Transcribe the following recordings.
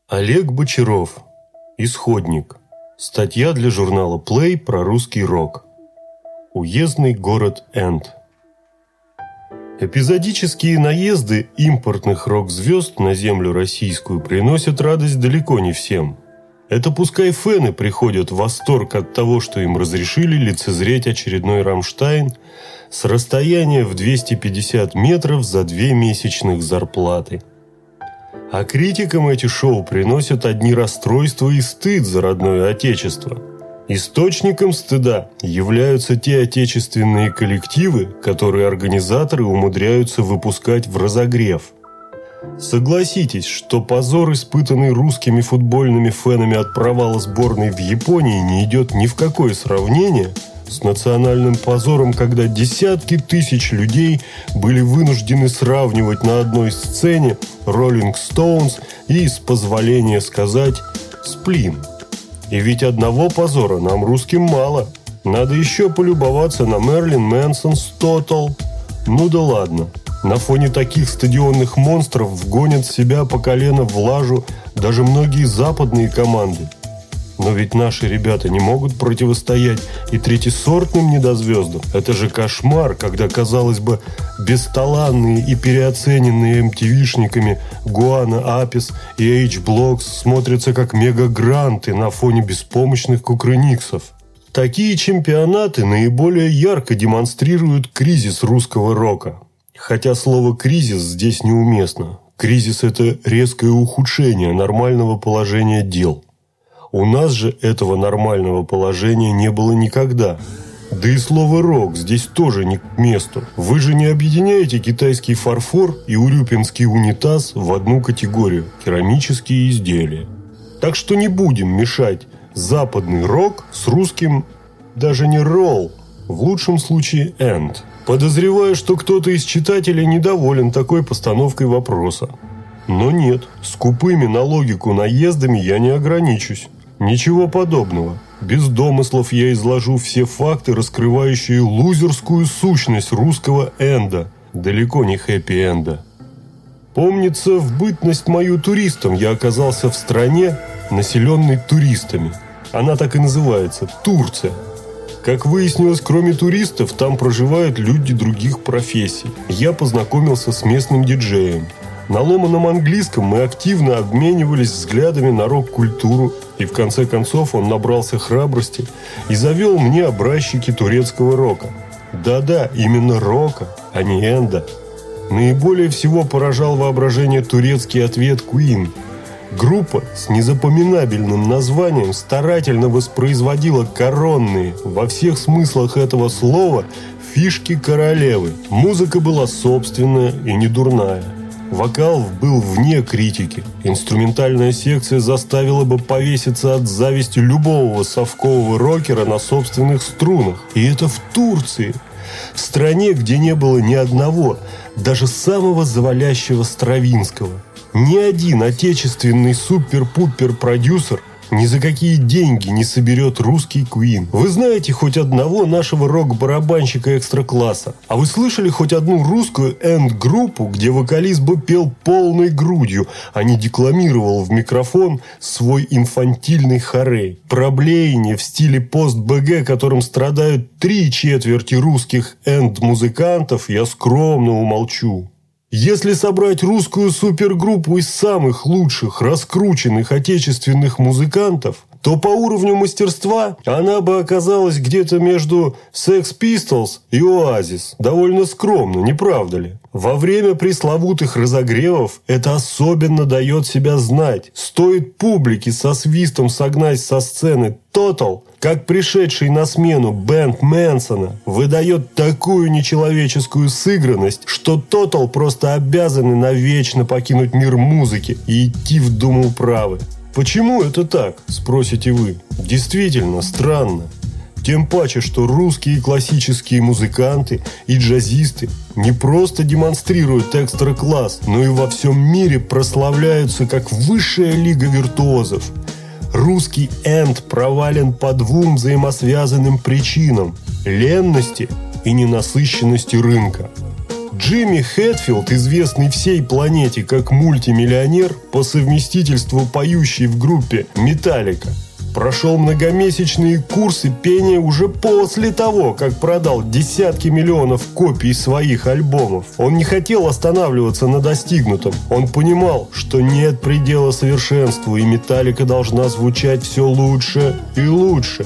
Олег Бочаров. Исходник. Статья для журнала Play про русский рок. Уездный город Энд. Эпизодические наезды импортных рок-звезд на землю российскую приносят радость далеко не всем. Это пускай фэны приходят в восторг от того, что им разрешили лицезреть очередной «Рамштайн» с расстояния в 250 метров за 2 месячных зарплаты. А критикам эти шоу приносят одни расстройства и стыд за родное отечество. Источником стыда являются те отечественные коллективы, которые организаторы умудряются выпускать в разогрев. Согласитесь, что позор, испытанный русскими футбольными фэнами от провала сборной в Японии, не идет ни в какое сравнение с национальным позором, когда десятки тысяч людей были вынуждены сравнивать на одной сцене Rolling Stones и, с позволения сказать, Сплин. И ведь одного позора нам, русским, мало. Надо еще полюбоваться на Мэрилин Мэнсон с Total. Ну да ладно. На фоне таких стадионных монстров вгонят себя по колено в лажу даже многие западные команды. Но ведь наши ребята не могут противостоять и третьесортным недозвездам. Это же кошмар, когда, казалось бы, бесталанные и переоцененные MTV-шниками Гуана Апис и H-Blocks смотрятся как мегагранты на фоне беспомощных кукрыниксов. Такие чемпионаты наиболее ярко демонстрируют кризис русского рока. Хотя слово «кризис» здесь неуместно. Кризис – это резкое ухудшение нормального положения дел. У нас же этого нормального положения не было никогда. Да и слово «рок» здесь тоже не к месту. Вы же не объединяете китайский фарфор и урюпинский унитаз в одну категорию – керамические изделия. Так что не будем мешать западный рок с русским даже не ролл, в лучшем случае энд. Подозреваю, что кто-то из читателей недоволен такой постановкой вопроса. Но нет, скупыми на логику наездами я не ограничусь. Ничего подобного. Без домыслов я изложу все факты, раскрывающие лузерскую сущность русского энда, далеко не хэппи-энда. Помнится, в бытность мою туристом я оказался в стране, населенной туристами. Она так и называется – Турция. Как выяснилось, кроме туристов, там проживают люди других профессий. Я познакомился с местным диджеем. На ломаном английском мы активно обменивались взглядами на рок-культуру, и в конце концов он набрался храбрости и завел мне образчики турецкого рока. Да-да, именно рока, а не энда. Наиболее всего поражал воображение турецкий ответ Queen. Группа с незапоминабельным названием старательно воспроизводила коронные, во всех смыслах этого слова, фишки королевы. Музыка была собственная и не дурная. Вокал был вне критики. Инструментальная секция заставила бы повеситься от зависти любого совкового рокера на собственных струнах. И это в Турции. В стране, где не было ни одного, даже самого завалящего Стравинского. Ни один отечественный супер-пупер-продюсер ни за какие деньги не соберет русский Queen. Вы знаете хоть одного нашего рок-барабанщика экстра-класса? А вы слышали хоть одну русскую энд-группу, где вокалист бы пел полной грудью, а не декламировал в микрофон свой инфантильный хорей? Про блеяние в стиле пост-БГ, которым страдают 3/4 русских энд-музыкантов, я скромно умолчу. Если собрать русскую супергруппу из самых лучших, раскрученных отечественных музыкантов, то по уровню мастерства она бы оказалась где-то между Sex Pistols и Oasis. Довольно скромно, не правда ли? Во время пресловутых разогревов это особенно дает себя знать. Стоит публике со свистом согнать со сцены Total, как пришедший на смену бэнд Мэнсона выдает такую нечеловеческую сыгранность, что Total просто обязаны навечно покинуть мир музыки и идти в Думуправы. Почему это так, спросите вы? Действительно странно. Тем паче, что русские классические музыканты и джазисты не просто демонстрируют экстра-класс, но и во всем мире прославляются как высшая лига виртуозов. Русский энд провален по двум взаимосвязанным причинам – ленности и ненасыщенности рынка. Джимми Хэтфилд, известный всей планете как мультимиллионер, по совместительству поющий в группе «Металлика», прошел многомесячные курсы пения уже после того, как продал десятки миллионов копий своих альбомов. Он не хотел останавливаться на достигнутом. Он понимал, что нет предела совершенству, и «Металлика» должна звучать все лучше и лучше.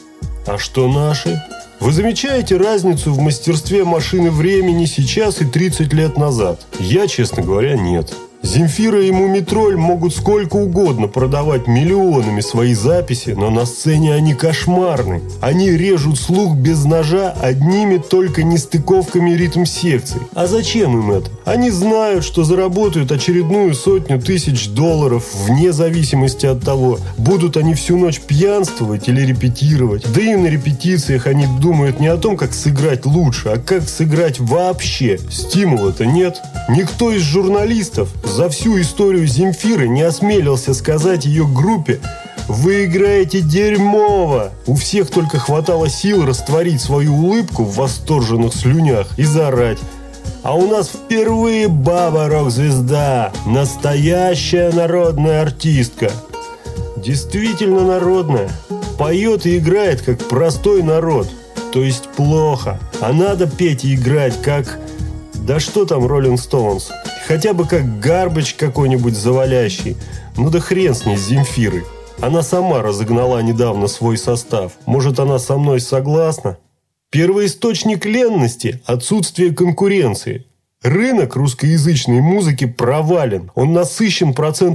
А что наши? Вы замечаете разницу в мастерстве машины времени сейчас и 30 лет назад? Я, честно говоря, нет. Земфира и Мумитроль могут сколько угодно продавать миллионами свои записи, но на сцене они кошмарны. Они режут слух без ножа одними только нестыковками ритм-секций. А зачем им это? Они знают, что заработают очередную $100 000, вне зависимости от того, будут они всю ночь пьянствовать или репетировать. Да и на репетициях они думают не о том, как сыграть лучше, а как сыграть вообще. Стимула-то нет. Никто из журналистов за всю историю Земфиры не осмелился сказать ее группе: «Вы играете дерьмово!». У всех только хватало сил растворить свою улыбку в восторженных слюнях и заорать: «А у нас впервые баба рок-звезда! Настоящая народная артистка!». Действительно народная. Поет и играет, как простой народ. То есть плохо. А надо петь и играть, как... Да что там Rolling Stones? Хотя бы как Гарбич какой-нибудь завалящий. Ну да хрен с ней, с Земфирой. Она сама разогнала недавно свой состав. Может, она со мной согласна? Первоисточник ленности – отсутствие конкуренции. Рынок русскоязычной музыки провален. Он насыщен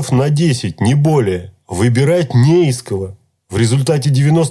10%, не более. Выбирать не из кого. В результате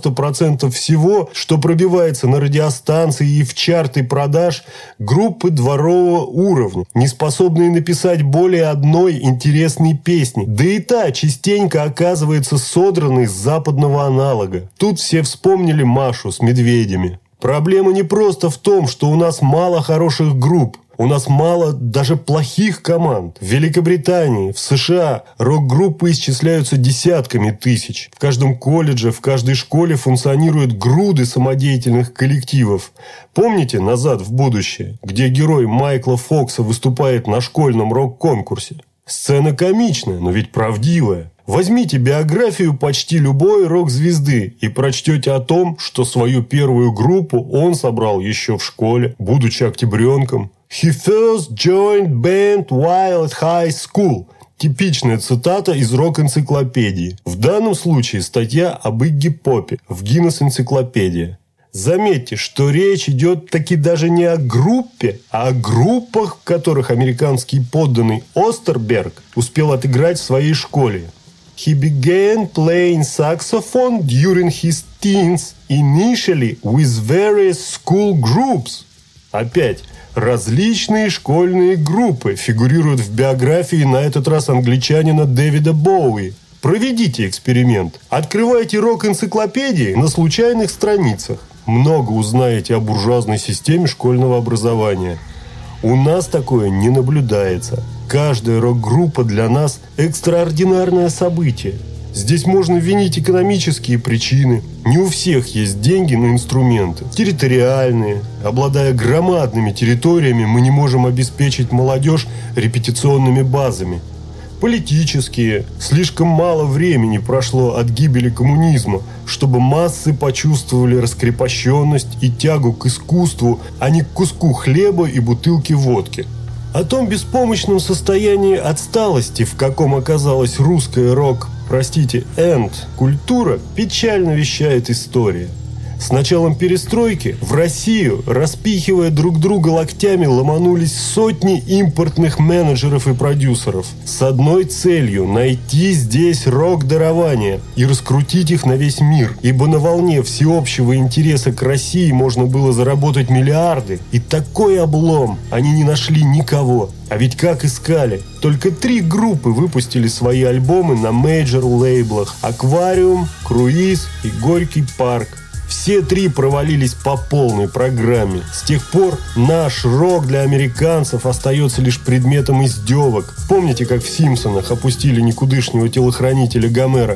90% всего, что пробивается на радиостанции и в чарты продаж, группы дворового уровня, не способные написать более одной интересной песни. Да и та частенько оказывается содранной с западного аналога. Тут все вспомнили Машу с медведями. Проблема не просто в том, что у нас мало хороших групп. У нас мало даже плохих команд. В Великобритании, в США рок-группы исчисляются десятками тысяч. В каждом колледже, в каждой школе функционируют груды самодеятельных коллективов. Помните «Назад в будущее», где герой Майкла Фокса выступает на школьном рок-конкурсе? Сцена комичная, но ведь правдивая. Возьмите биографию почти любой рок-звезды и прочтете о том, что свою первую группу он собрал еще в школе, будучи октябренком. «He first joined band while at high school». Типичная цитата из рок-энциклопедии. В данном случае статья об Игги Попе в Гиннес-энциклопедия. Заметьте, что речь идет таки даже не о группе, а о группах, в которых американский подданный Остерберг успел отыграть в своей школе. He began playing saxophone during his teens, initially with various school groups. Опять, различные школьные группы фигурируют в биографии на этот раз англичанина Дэвида Боуи. Проведите эксперимент. Открывайте рок-энциклопедии на случайных страницах. Много узнаете о буржуазной системе школьного образования. У нас такое не наблюдается. Каждая рок-группа для нас – экстраординарное событие. Здесь можно винить экономические причины. Не у всех есть деньги на инструменты. Территориальные. Обладая громадными территориями, мы не можем обеспечить молодежь репетиционными базами. Политические. Слишком мало времени прошло от гибели коммунизма, чтобы массы почувствовали раскрепощенность и тягу к искусству, а не к куску хлеба и бутылке водки. О том беспомощном состоянии отсталости, в каком оказалась русская культура, печально вещает история. С началом перестройки в Россию, распихивая друг друга локтями, ломанулись сотни импортных менеджеров и продюсеров с одной целью – найти здесь рок-дарования и раскрутить их на весь мир. Ибо на волне всеобщего интереса к России можно было заработать миллиарды. И такой облом они не нашли никого. А ведь как искали? Только 3 группы выпустили свои альбомы на мейджор-лейблах: «Аквариум», «Круиз» и «Горький парк». Все 3 провалились по полной программе. С тех пор наш рок для американцев остается лишь предметом издевок. Помните, как в «Симпсонах» опустили никудышнего телохранителя Гомера?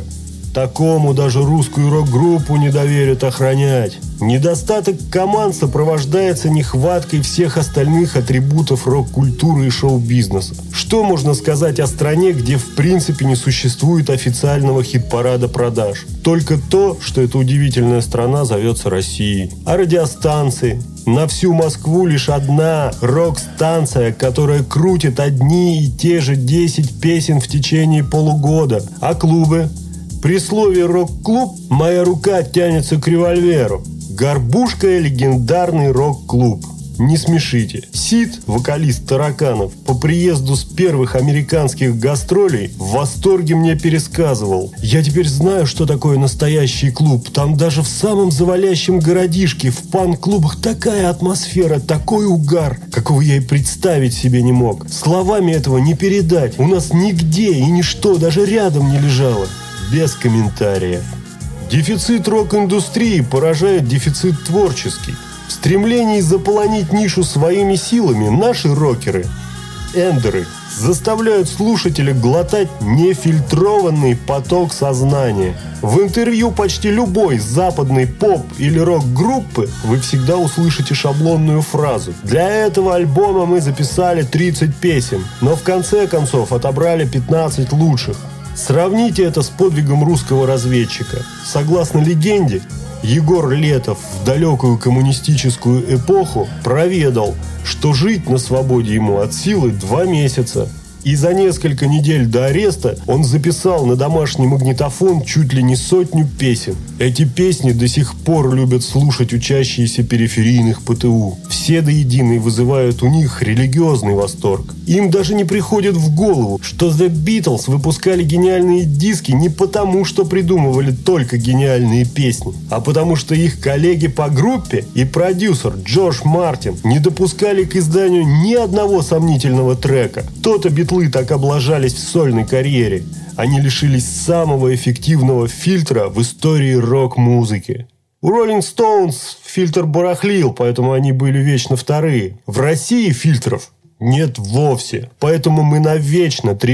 Такому даже русскую рок-группу не доверят охранять. Недостаток команд сопровождается нехваткой всех остальных атрибутов рок-культуры и шоу-бизнеса. Что можно сказать о стране, где в принципе не существует официального хит-парада продаж? Только то, что эта удивительная страна зовется Россией. А радиостанции? На всю Москву лишь одна рок-станция, которая крутит одни и те же 10 песен в течение полугода. А клубы? При слове «рок-клуб» моя рука тянется к револьверу. Горбушка – легендарный рок-клуб. Не смешите. Сид, вокалист «Тараканов», по приезду с первых американских гастролей в восторге мне пересказывал: «Я теперь знаю, что такое настоящий клуб. Там даже в самом завалящем городишке, в панк-клубах такая атмосфера, такой угар, какого я и представить себе не мог. Словами этого не передать. У нас нигде и ничто даже рядом не лежало». Без комментариев. Дефицит рок-индустрии поражает дефицит творческий. В стремлении заполонить нишу своими силами наши рокеры, эндеры, заставляют слушателя глотать нефильтрованный поток сознания. В интервью почти любой западной поп- или рок-группы вы всегда услышите шаблонную фразу: «Для этого альбома мы записали 30 песен, но в конце концов отобрали 15 лучших». Сравните это с подвигом русского разведчика. Согласно легенде, Егор Летов в далекую коммунистическую эпоху проведал, что жить на свободе ему от силы 2 месяца. И за несколько недель до ареста он записал на домашний магнитофон чуть ли не 100 песен. Эти песни до сих пор любят слушать учащиеся периферийных ПТУ. Все до единой вызывают у них религиозный восторг. Им даже не приходит в голову, что The Beatles выпускали гениальные диски не потому, что придумывали только гениальные песни, а потому что их коллеги по группе и продюсер Джордж Мартин не допускали к изданию ни одного сомнительного трека. То-то Битлы так облажались в сольной карьере. Они лишились самого эффективного фильтра в истории рок-музыки. У Rolling Stones фильтр барахлил, поэтому они были вечно вторые. В России фильтров нет вовсе. Поэтому мы навечно 3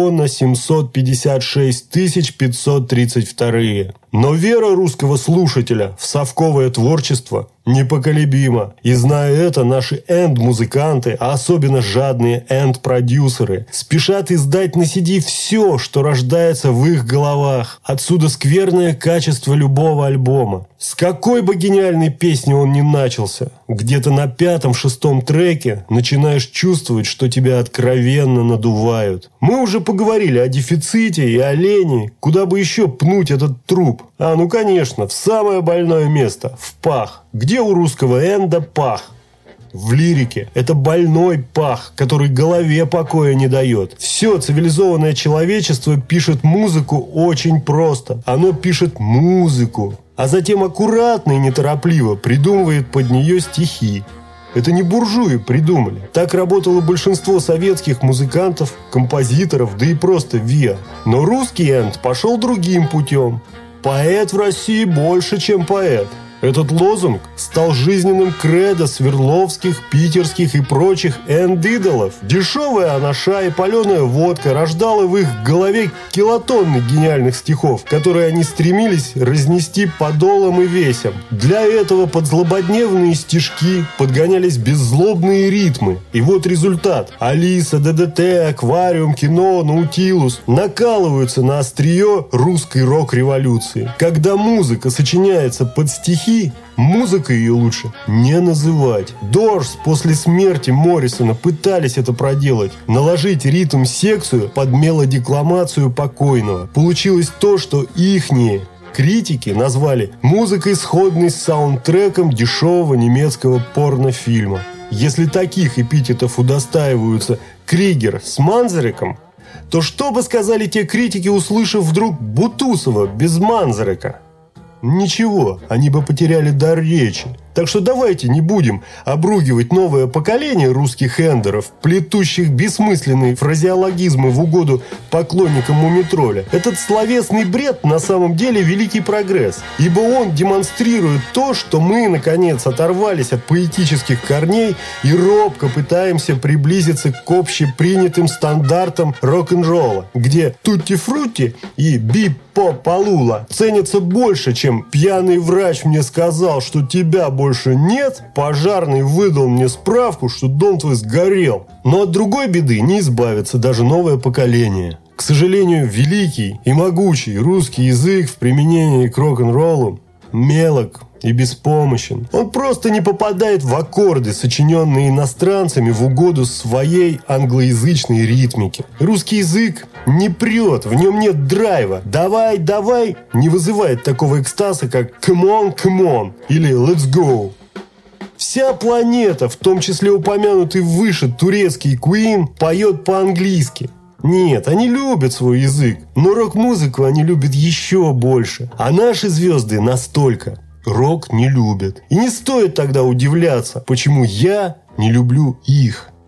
756 532. Но вера русского слушателя в совковое творчество непоколебима. И зная это, наши энд-музыканты, а особенно жадные энд-продюсеры, спешат издать на CD все, что рождается в их головах. Отсюда скверное качество любого альбома. С какой бы гениальной песни он ни начался, где-то на 5-6 треке начинаешь чувствовать, что тебя откровенно надувают. Мы уже поговорили о дефиците и о лени. Куда бы еще пнуть этот труп? Ну конечно, в самое больное место, в пах. Где у русского энда пах? В лирике. Это больной пах, который голове покоя не дает. Все цивилизованное человечество пишет музыку очень просто. Оно пишет музыку, а затем аккуратно и неторопливо придумывает под нее стихи. Это не буржуи придумали. Так работало большинство советских музыкантов, композиторов, да и просто ВИА. Но русский энд пошел другим путем. Поэт в России больше, чем поэт. Этот лозунг стал жизненным кредо свердловских, питерских и прочих энд-идолов. Дешевая анаша и паленая водка рождала в их голове килотонны гениальных стихов, которые они стремились разнести подолом и весям. Для этого под злободневные стишки подгонялись беззлобные ритмы. И вот результат. Алиса, ДДТ, Аквариум, Кино, Наутилус накалываются на острие русской рок-революции. Когда музыка сочиняется под стихи, музыкой ее лучше не называть. Дорс после смерти Моррисона пытались это проделать. Наложить ритм-секцию под мелодикламацию покойного. Получилось то, что ихние критики назвали музыкой, сходной с саундтреком дешевого немецкого порнофильма. Если таких эпитетов удостаиваются Кригер с Манзареком, то что бы сказали те критики, услышав вдруг Бутусова без Манзарека? Ничего, они бы потеряли дар речи. Так что давайте не будем обругивать новое поколение русских эндеров, плетущих бессмысленные фразеологизмы в угоду поклонникам Мумитроля. Этот словесный бред на самом деле великий прогресс, ибо он демонстрирует то, что мы, наконец, оторвались от поэтических корней и робко пытаемся приблизиться к общепринятым стандартам рок-н-ролла, где тутти-фрутти и бип-поп-палула ценятся больше, чем пьяный врач мне сказал, что тебя больше нет, пожарный выдал мне справку, что дом твой сгорел. Но от другой беды не избавится даже новое поколение. К сожалению, великий и могучий русский язык в применении к рок-н-роллу мелок и беспомощен. Он просто не попадает в аккорды, сочиненные иностранцами в угоду своей англоязычной ритмике. Русский язык не прет, в нем нет драйва. «Давай, давай» не вызывает такого экстаза, как «come on, come on» или «let's go». Вся планета, в том числе упомянутый выше турецкий Queen, поет по-английски. Нет, они любят свой язык, но рок-музыку они любят еще больше. А наши звезды настолько рок не любят. И не стоит тогда удивляться, почему я не люблю их.